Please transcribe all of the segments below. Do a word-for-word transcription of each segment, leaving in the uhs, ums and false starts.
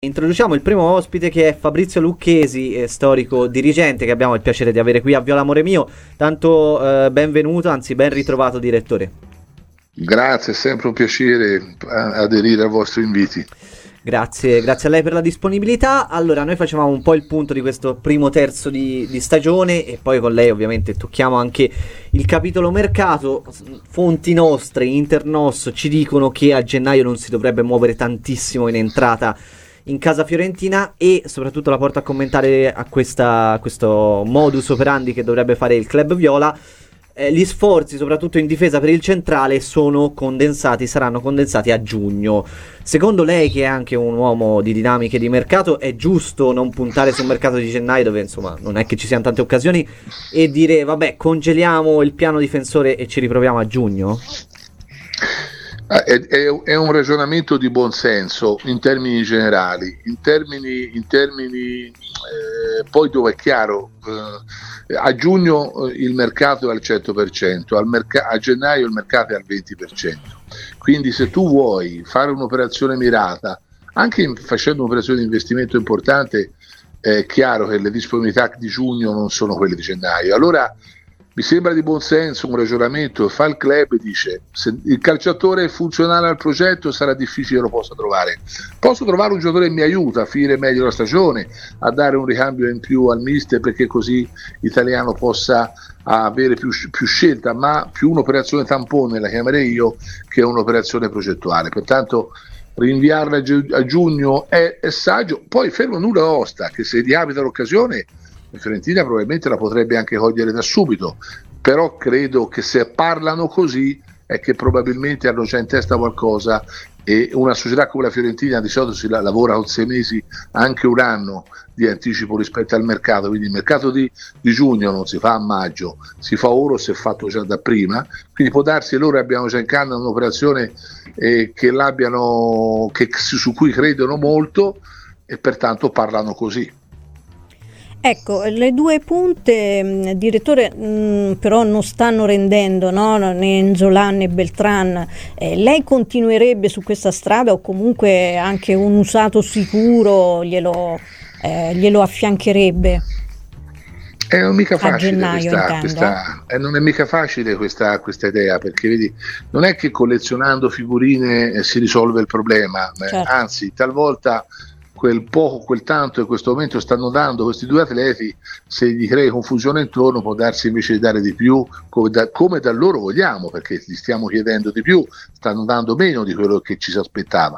Introduciamo il primo ospite, che è Fabrizio Lucchesi, eh, storico dirigente, che abbiamo il piacere di avere qui a Viola Amore Mio. Tanto eh, benvenuto, anzi ben ritrovato direttore. Grazie, è sempre un piacere aderire ai vostri inviti. Grazie, grazie a lei per la disponibilità. Allora, noi facevamo un po' il punto di questo primo terzo di, di stagione e poi con lei ovviamente tocchiamo anche il capitolo mercato. Fonti nostre, Internos, ci dicono che a gennaio non si dovrebbe muovere tantissimo in entrata in casa fiorentina, e soprattutto la porto a commentare a, questa, a questo modus operandi che dovrebbe fare il club viola. Eh, gli sforzi soprattutto in difesa per il centrale sono condensati, saranno condensati a giugno. Secondo lei, che è anche un uomo di dinamiche di mercato, è giusto non puntare sul mercato di gennaio, dove insomma non è che ci siano tante occasioni, e dire vabbè, congeliamo il piano difensore e ci riproviamo a giugno? È, è, è un ragionamento di buonsenso in termini generali, in termini, in termini eh, poi dove è chiaro, eh, a giugno eh, il mercato è al cento per cento, al merc- a gennaio il mercato è al venti per cento, quindi se tu vuoi fare un'operazione mirata, anche in, facendo un'operazione di investimento importante, è chiaro che le disponibilità di giugno non sono quelle di gennaio. Allora mi sembra di buon senso un ragionamento che fa il club e dice: se il calciatore è funzionale al progetto sarà difficile che lo possa trovare, posso trovare un giocatore che mi aiuta a finire meglio la stagione, a dare un ricambio in più al mister, perché così l'italiano possa avere più, più scelta, ma più un'operazione tampone la chiamerei io che un'operazione progettuale. Pertanto rinviarla a, gi- a giugno è, è saggio. Poi fermo nulla osta che se gli capita l'occasione la Fiorentina probabilmente la potrebbe anche cogliere da subito, però credo che se parlano così è che probabilmente hanno già in testa qualcosa, e una società come la Fiorentina di solito si la, lavora con sei mesi, anche un anno di anticipo rispetto al mercato, quindi il mercato di, di giugno non si fa a maggio, si fa ora o si è fatto già da prima, quindi può darsi che loro abbiano già in canna un'operazione eh, che l'abbiano, che, su cui credono molto, e pertanto parlano così. Ecco, le due punte, direttore, mh, però non stanno rendendo, no? Né Nzola né Beltran. Eh, lei continuerebbe su questa strada, o comunque anche un usato sicuro glielo, eh, glielo affiancherebbe? Eh, non è mica facile gennaio, questa, questa eh, non è mica facile questa, questa idea, perché vedi, non è che collezionando figurine eh, si risolve il problema, certo. eh, anzi talvolta quel poco, quel tanto in questo momento stanno dando questi due atleti, se gli crei confusione intorno può darsi invece di dare di più, come da, come da loro vogliamo, perché gli stiamo chiedendo di più, stanno dando meno di quello che ci si aspettava.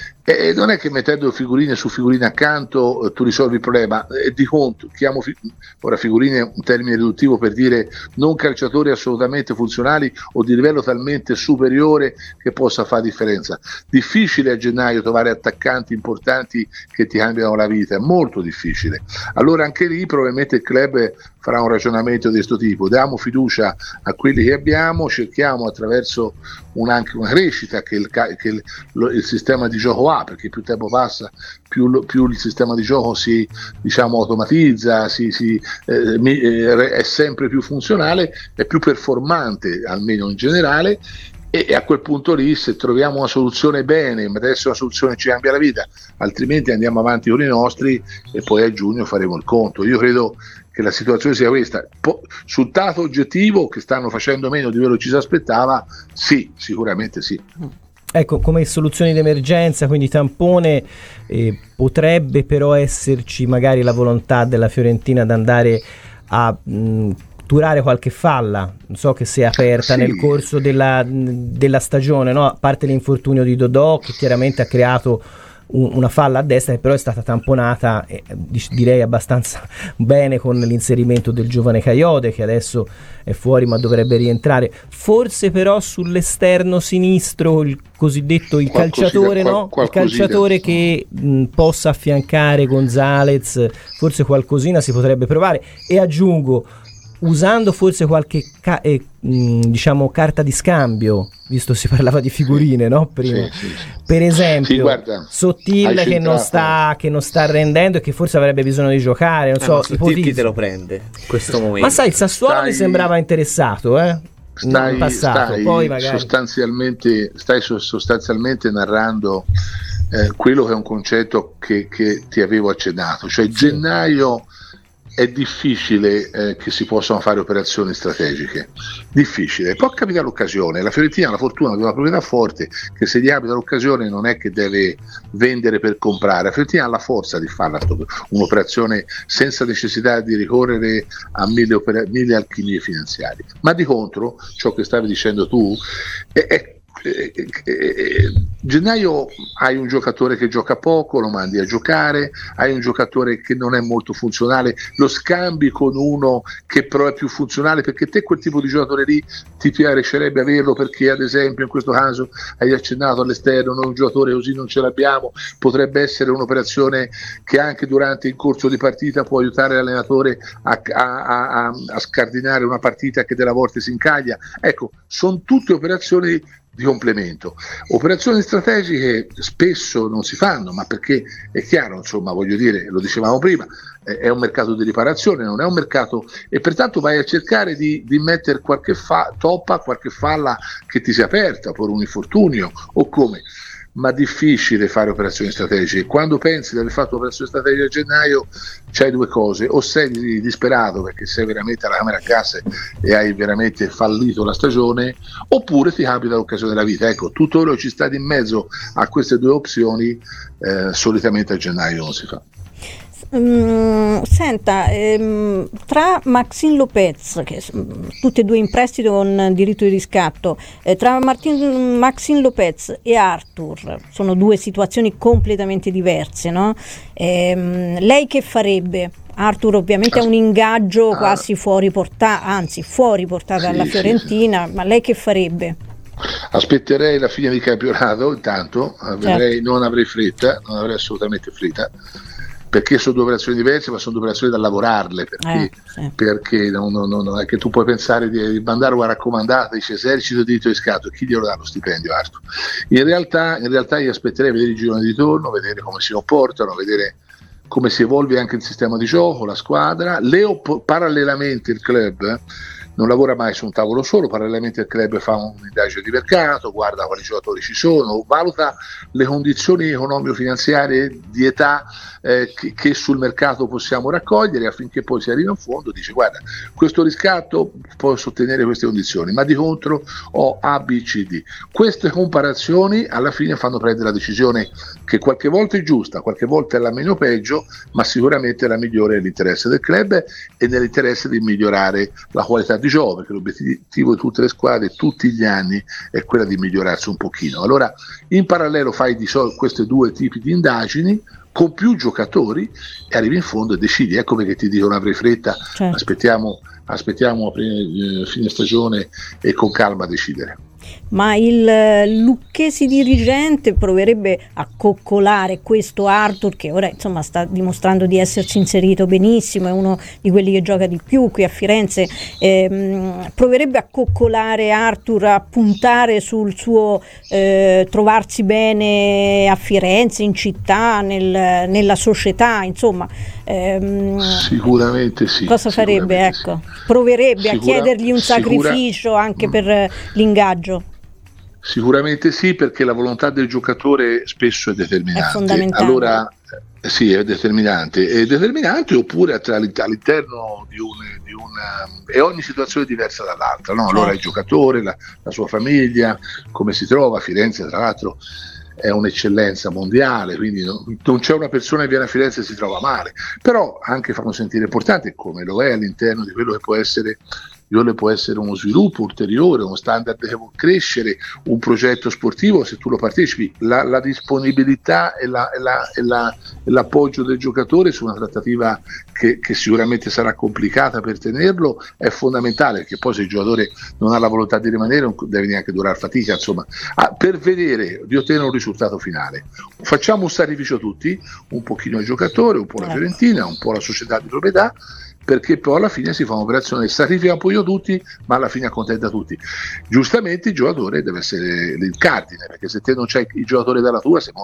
E non è che mettendo figurine su figurine accanto eh, tu risolvi il problema, e di conto chiamo fi- ora figurine è un termine riduttivo per dire non calciatori assolutamente funzionali o di livello talmente superiore che possa fare differenza. Difficile a gennaio trovare attaccanti importanti che ti cambiano la vita, è molto difficile. Allora anche lì probabilmente il club farà un ragionamento di questo tipo: diamo fiducia a quelli che abbiamo, cerchiamo attraverso un, anche una crescita che il, che il, lo, il sistema di gioco ha, perché più tempo passa più, più il sistema di gioco si, diciamo, automatizza, si, si, eh, mi, eh, è sempre più funzionale, è più performante almeno in generale, e, e a quel punto lì se troviamo una soluzione bene, adesso una soluzione ci cambia la vita, altrimenti andiamo avanti con i nostri e poi a giugno faremo il conto. Io credo che la situazione sia questa. Po- sul dato oggettivo che stanno facendo meno di quello che ci si aspettava, sì, sicuramente sì. Ecco, come soluzioni d'emergenza, quindi tampone, eh, potrebbe però esserci magari la volontà della Fiorentina di andare a mh, turare qualche falla, non so che si è aperta sì. nel corso della, della stagione, no? A parte l'infortunio di Dodò, che chiaramente ha creato una falla a destra che però è stata tamponata, eh, direi abbastanza bene, con l'inserimento del giovane Kayode, che adesso è fuori ma dovrebbe rientrare. Forse però sull'esterno sinistro il cosiddetto il calciatore, qual, no? il calciatore che mh, possa affiancare Gonzalez, forse qualcosina si potrebbe provare. E aggiungo, usando forse qualche ca- eh, mh, diciamo carta di scambio, visto si parlava di figurine, no? Prima. Sì, sì, sì. Per esempio, sì, guarda, Sottil che non sta che non sta rendendo e che forse avrebbe bisogno di giocare, non eh, so, Sottil chi te lo prende in questo momento? Ma sai, il Sassuolo stai, mi sembrava interessato, eh? Stai, passato, stai poi magari sostanzialmente stai sostanzialmente narrando eh, quello che è un concetto che, che ti avevo accennato, cioè gennaio è difficile eh, che si possano fare operazioni strategiche, difficile, può capitare l'occasione, la Fiorentina ha la fortuna di una proprietà forte che se gli capita l'occasione non è che deve vendere per comprare, la Fiorentina ha la forza di farla un'operazione senza necessità di ricorrere a mille, opera- mille alchimie finanziarie, ma di contro ciò che stavi dicendo tu è, è Eh, eh, eh, gennaio hai un giocatore che gioca poco, lo mandi a giocare, hai un giocatore che non è molto funzionale, lo scambi con uno che però è più funzionale, perché te quel tipo di giocatore lì ti piacerebbe averlo, perché ad esempio in questo caso hai accennato all'esterno, noi un giocatore così non ce l'abbiamo, potrebbe essere un'operazione che anche durante il corso di partita può aiutare l'allenatore a, a, a, a scardinare una partita che della volta si incaglia. Ecco, sono tutte operazioni di complemento. Operazioni strategiche spesso non si fanno, ma perché è chiaro, insomma, voglio dire, lo dicevamo prima, eh, è un mercato di riparazione, non è un mercato, e pertanto vai a cercare di, di mettere qualche fa- toppa, qualche falla che ti sia aperta per un infortunio o come. Ma difficile fare operazioni strategiche. Quando pensi di aver fatto operazioni strategiche a gennaio c'hai due cose: o sei disperato perché sei veramente alla camera a gas e hai veramente fallito la stagione, oppure ti capita l'occasione della vita. Ecco, tutto quello che ci sta in mezzo a queste due opzioni eh, solitamente a gennaio non si fa. Um, senta, ehm, tra Maxime Lopez, che tutti e due in prestito con diritto di riscatto, eh, tra Martin, Maxime Lopez e Arthur, sono due situazioni completamente diverse, no? Ehm, lei che farebbe? Arthur ovviamente ha un ingaggio quasi fuori portata, anzi fuori portata sì, alla Fiorentina, sì, sì. Ma lei che farebbe? Aspetterei la fine di campionato, intanto vedrei, certo. Non avrei fretta, non avrei assolutamente fretta, perché sono due operazioni diverse, ma sono due operazioni da lavorarle, perché, eh, sì. perché non, non, non è che tu puoi pensare di mandare una raccomandata, dice esercito di diritto di riscatto, chi glielo dà lo stipendio, Arthur? In realtà, in realtà io aspetterei a vedere il girone di ritorno, vedere come si comportano, vedere come si evolve anche il sistema di gioco, la squadra, le op- parallelamente il club eh, non lavora mai su un tavolo solo, parallelamente il club fa un'indagine di mercato, guarda quali giocatori ci sono, valuta le condizioni economico-finanziarie di età eh, che, che sul mercato possiamo raccogliere, affinché poi si arrivi in fondo, dice guarda, questo riscatto può sostenere queste condizioni, ma di contro ho A, B, C, D. Queste comparazioni alla fine fanno prendere la decisione che qualche volta è giusta, qualche volta è la meno peggio, ma sicuramente la migliore è l'interesse del club e nell'interesse di migliorare la qualità di gioco, perché l'obiettivo di tutte le squadre tutti gli anni è quella di migliorarsi un pochino. Allora in parallelo fai di solito questi due tipi di indagini con più giocatori e arrivi in fondo e decidi. Ecco perché ti dico, non avrei fretta, certo. aspettiamo aspettiamo eh, fine stagione e con calma decidere. Ma il lucchesi dirigente proverebbe a coccolare questo Arthur, che ora insomma sta dimostrando di esserci inserito benissimo, è uno di quelli che gioca di più qui a Firenze, ehm, proverebbe a coccolare Arthur, a puntare sul suo eh, trovarsi bene a Firenze, in città, nel, nella società, insomma. Ehm, sicuramente sì. Cosa farebbe? Sicuramente ecco, sì. proverebbe Sicura, a chiedergli un sicura, sacrificio anche per l'ingaggio. Sicuramente sì, perché la volontà del giocatore spesso è determinante. È fondamentale. Allora eh, sì, è determinante, è determinante oppure tra, all'interno di, un, di una e ogni situazione è diversa dall'altra, no? Allora il giocatore, la, la sua famiglia, come si trova a Firenze, tra l'altro è un'eccellenza mondiale, quindi no, non c'è una persona che viene a Firenze e si trova male, però anche fanno sentire importante, come lo è all'interno di quello che può essere Iole può essere uno sviluppo ulteriore, uno standard che può crescere, un progetto sportivo se tu lo partecipi, la, la disponibilità e, la, e, la, e, la, e l'appoggio del giocatore su una trattativa che, che sicuramente sarà complicata per tenerlo è fondamentale, perché poi se il giocatore non ha la volontà di rimanere non deve neanche durare fatica, insomma, ah, per vedere di ottenere un risultato finale. Facciamo un sacrificio tutti, un pochino il giocatore, un po' la Fiorentina, un po' la società di proprietà, perché poi alla fine si fa un'operazione, sacrifica un po' io tutti, ma alla fine accontenta tutti. Giustamente il giocatore deve essere il cardine, perché se te non c'hai il giocatore dalla tua sei morto.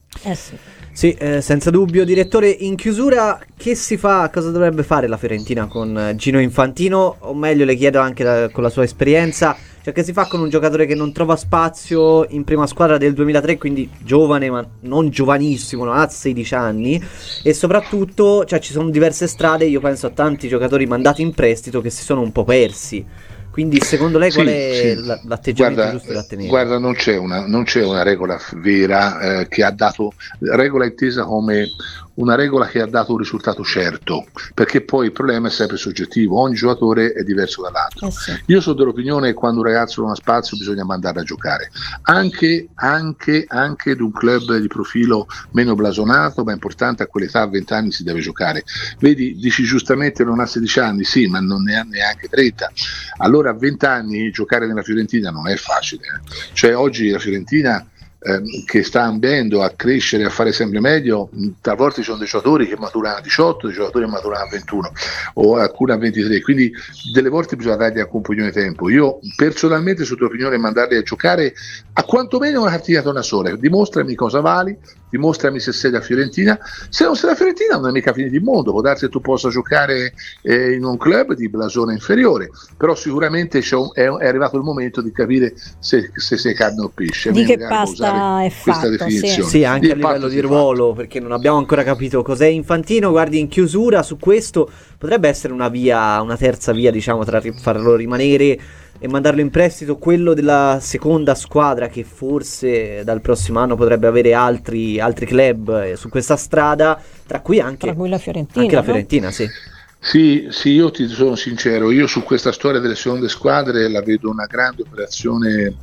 Eh sì. Sì, eh, senza dubbio. Direttore, in chiusura, che si fa, cosa dovrebbe fare la Fiorentina con Gino Infantino? O meglio, le chiedo anche la, con la sua esperienza, cioè che si fa con un giocatore che non trova spazio in prima squadra del duemilatré, quindi giovane ma non giovanissimo, non ha sedici anni, e soprattutto cioè, ci sono diverse strade, io penso a tanti giocatori mandati in prestito che si sono un po' persi. Quindi secondo lei qual sì, è sì. l'atteggiamento guarda, giusto da tenere? Guarda, non c'è una, non c'è una regola vera eh, che ha dato, regola intesa come una regola che ha dato un risultato certo, perché poi il problema è sempre soggettivo, ogni giocatore è diverso dall'altro. Eh sì. Io sono dell'opinione che quando un ragazzo non ha spazio bisogna mandarlo a giocare, anche, anche, anche ad un club di profilo meno blasonato, ma importante, a quell'età, a venti anni si deve giocare. Vedi, dici giustamente non ha sedici anni, sì, ma non ne ha neanche trenta. Allora a venti anni giocare nella Fiorentina non è facile, eh. Cioè oggi la Fiorentina ehm, che sta ambendo a crescere, a fare sempre meglio, talvolta ci sono dei giocatori che maturano a diciotto, dei giocatori che maturano a ventuno o alcuni a ventitré, quindi delle volte bisogna dargli anche un pochino di tempo. Io personalmente sono dell'opinione di mandarli a giocare a quantomeno una partita una sola, dimostrami cosa vali, dimostrami se sei da Fiorentina, se non sei da Fiorentina non è mica fine di mondo, può darsi che tu possa giocare eh, in un club di blasone inferiore, però sicuramente c'è un, è, è arrivato il momento di capire se, se sei carne o pesce. Di che pasta è fatto, sì. Sì, anche di a livello di ruolo, fatto. Perché non abbiamo ancora capito cos'è Infantino. Guardi, in chiusura su questo potrebbe essere una via, una terza via, diciamo, tra farlo rimanere e mandarlo in prestito, quello della seconda squadra che forse dal prossimo anno potrebbe avere altri, altri club eh, su questa strada, tra cui anche, tra cui la Fiorentina, anche la no? Fiorentina, sì. Sì, sì, io ti sono sincero, io su questa storia delle seconde squadre la vedo una grande operazione,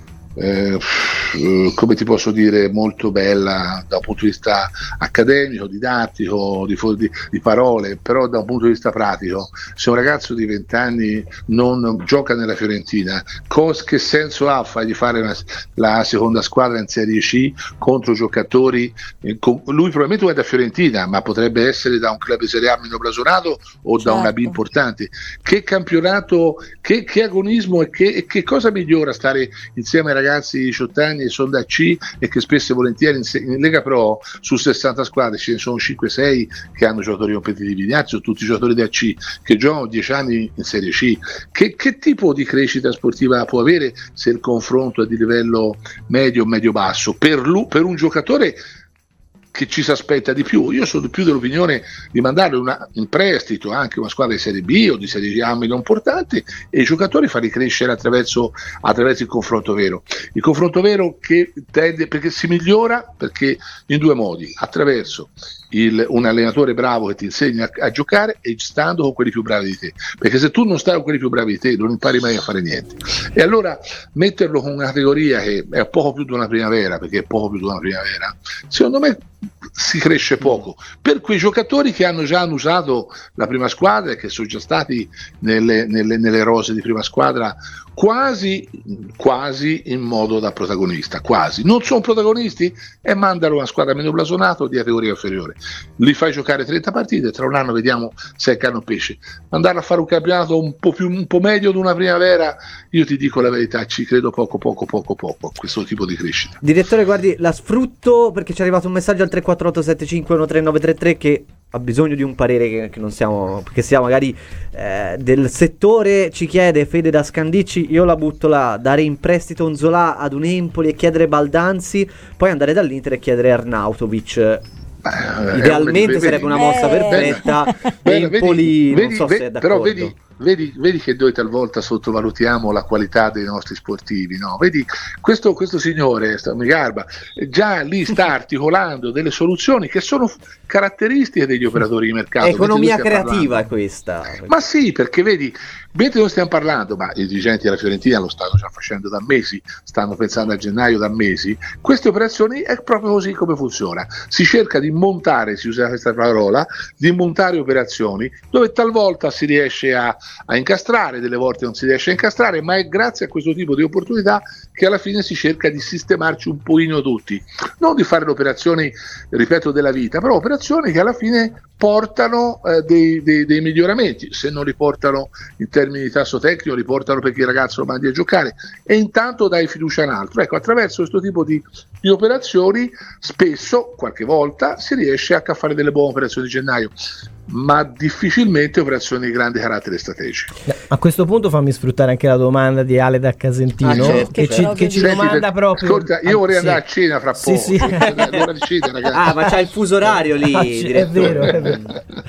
eh, come ti posso dire, molto bella da un punto di vista accademico, didattico, di, di, di parole, però da un punto di vista pratico, se un ragazzo di venti anni non gioca nella Fiorentina, cos, che senso ha fargli fare una, la seconda squadra in Serie C contro giocatori, eh, con, lui probabilmente è da Fiorentina, ma potrebbe essere da un club di Serie A meno blasonato o certo. da una B importante. Che campionato, che, che agonismo e che, e che cosa migliora stare insieme ai ragazzi di diciotto anni e sono da C e che spesso e volentieri in, in Lega Pro su sessanta squadre ce ne sono cinque sei che hanno giocatori competitivi, gli altri sono tutti giocatori da C che giocano dieci anni in Serie C. Che, che tipo di crescita sportiva può avere se il confronto è di livello medio o medio-basso per, lui, per un giocatore che ci si aspetta di più? Io sono più dell'opinione di mandare una, in prestito anche una squadra di Serie B o di Serie A meno importante e i giocatori farli crescere attraverso, attraverso il confronto vero. Il confronto vero che tende, perché si migliora perché in due modi, attraverso il, un allenatore bravo che ti insegna a, a giocare e stando con quelli più bravi di te, perché se tu non stai con quelli più bravi di te non impari mai a fare niente. E allora metterlo con una categoria che è poco più di una primavera, perché è poco più di una primavera, secondo me si cresce poco. Per quei giocatori che hanno già usato la prima squadra e che sono già stati nelle, nelle, nelle rose di prima squadra quasi, quasi in modo da protagonista, quasi, non sono protagonisti e mandano una squadra meno blasonata o di categoria inferiore, li fai giocare trenta partite, tra un anno vediamo se è carne o pesce. Andare a fare un campionato un po' più un po' meglio di una primavera, io ti dico la verità, ci credo poco poco poco poco a questo tipo di crescita. Direttore, guardi, la sfrutto perché ci è arrivato un messaggio al tre quattro otto sette cinque uno tre nove tre tre che ha bisogno di un parere che, che non siamo, che sia magari eh, del settore. Ci chiede Fede da Scandicci: io la butto là, dare in prestito un Zola ad un Empoli e chiedere Baldanzi, poi andare dall'Inter e chiedere Arnautovic. Eh, idealmente vedi, sarebbe una mossa eh, perfetta. Empoli vedi, non so vedi, se è d'accordo. Però vedi, vedi, vedi che noi talvolta sottovalutiamo la qualità dei nostri sportivi, no? Vedi questo, questo signore mi garba, già lì sta articolando delle soluzioni che sono caratteristiche degli operatori di mercato. Economia creativa è questa. Ma sì, perché vedi, mentre noi stiamo parlando, ma i dirigenti della Fiorentina lo stanno già facendo da mesi, stanno pensando a gennaio da mesi, queste operazioni è proprio così come funziona. Si cerca di montare, si usa questa parola, di montare operazioni dove talvolta si riesce a a incastrare, delle volte non si riesce a incastrare, ma è grazie a questo tipo di opportunità che alla fine si cerca di sistemarci un pochino tutti, non di fare le operazioni, ripeto, della vita, però operazioni che alla fine portano eh, dei, dei, dei miglioramenti. Se non li portano in termini di tasso tecnico, li portano perché il ragazzo lo mandi a giocare, e intanto dai fiducia a un altro. Ecco, attraverso questo tipo di, di operazioni spesso, qualche volta, si riesce a fare delle buone operazioni di gennaio, ma difficilmente operazioni di grande carattere strategico. A questo punto fammi sfruttare anche la domanda di Ale da Casentino, ah, certo, che, certo. Ci, che ci Senti, domanda per, proprio. Ascolta, io vorrei sì. andare a cena fra poco. Sì, sì. L'ora di cena, ragazzi. Ah, ma c'ha il fuso orario lì. Ah, è vero, è vero.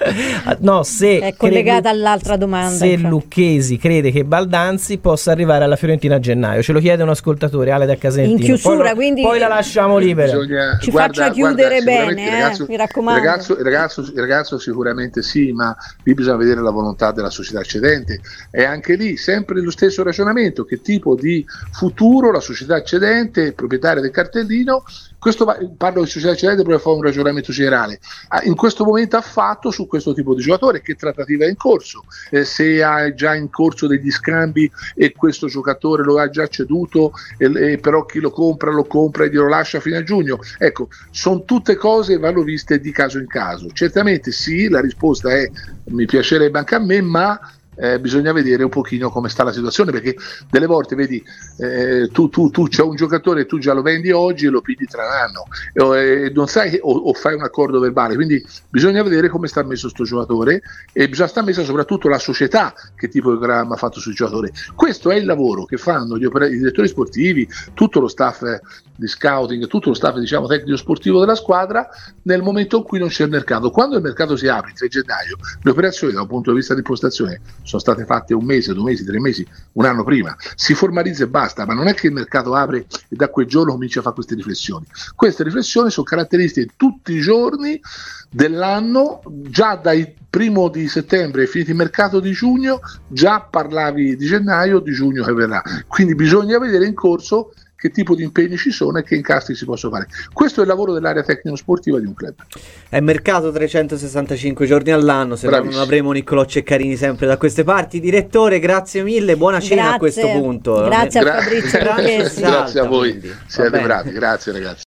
No, se è collegata crede, all'altra domanda. Se infatti. Lucchesi crede che Baldanzi possa arrivare alla Fiorentina a gennaio, ce lo chiede un ascoltatore, Ale da Casentino. In chiusura, poi, quindi poi la lasciamo libera. Bisogna, ci guarda, faccia chiudere guarda, bene, il ragazzo, eh, mi raccomando. Il ragazzo, il, ragazzo, il ragazzo sicuramente sì, ma lì bisogna vedere la volontà della società cedente, e anche lì sempre lo stesso ragionamento: che tipo di futuro la società cedente, proprietaria del cartellino, questo va, parlo di società cedente per fare un ragionamento generale, in questo momento ha fatto su questo tipo di giocatore, che trattativa è in corso, eh, se ha già in corso degli scambi e questo giocatore lo ha già ceduto, e, e però chi lo compra lo compra e glielo lascia fino a giugno. Ecco, sono tutte cose che vanno viste di caso in caso. Certamente sì, la risposta è mi piacerebbe anche a me, ma Eh, bisogna vedere un pochino come sta la situazione, perché delle volte vedi eh, tu, tu, tu c'è un giocatore e tu già lo vendi oggi e lo pigli tra un anno, e non sai, o, o fai un accordo verbale, quindi bisogna vedere come sta messo sto giocatore, e bisogna sta messa soprattutto la società, che tipo di programma ha fatto sul giocatore. Questo è il lavoro che fanno gli oper- i direttori sportivi, tutto lo staff eh, di scouting, tutto lo staff, diciamo, tecnico sportivo della squadra, nel momento in cui non c'è il mercato. Quando il mercato si apre il tre gennaio, le operazioni da un punto di vista di impostazione sono state fatte un mese, due mesi, tre mesi, un anno prima, si formalizza e basta, ma non è che il mercato apre e da quel giorno comincia a fare queste riflessioni. Queste riflessioni sono caratteristiche tutti i giorni dell'anno, già dai primo di settembre, finito il mercato di giugno, già parlavi di gennaio, di giugno che verrà, quindi bisogna vedere in corso che tipo di impegni ci sono e che incastri si possono fare. Questo è il lavoro dell'area tecnico-sportiva di un club. È mercato trecentosessantacinque giorni all'anno, se no non avremo Niccolò Ceccarini sempre da queste parti. Direttore, grazie mille, buona cena grazie. A questo punto. Grazie Gra- a Fabrizio. Grazie, grazie a voi, siete bravi, grazie ragazzi.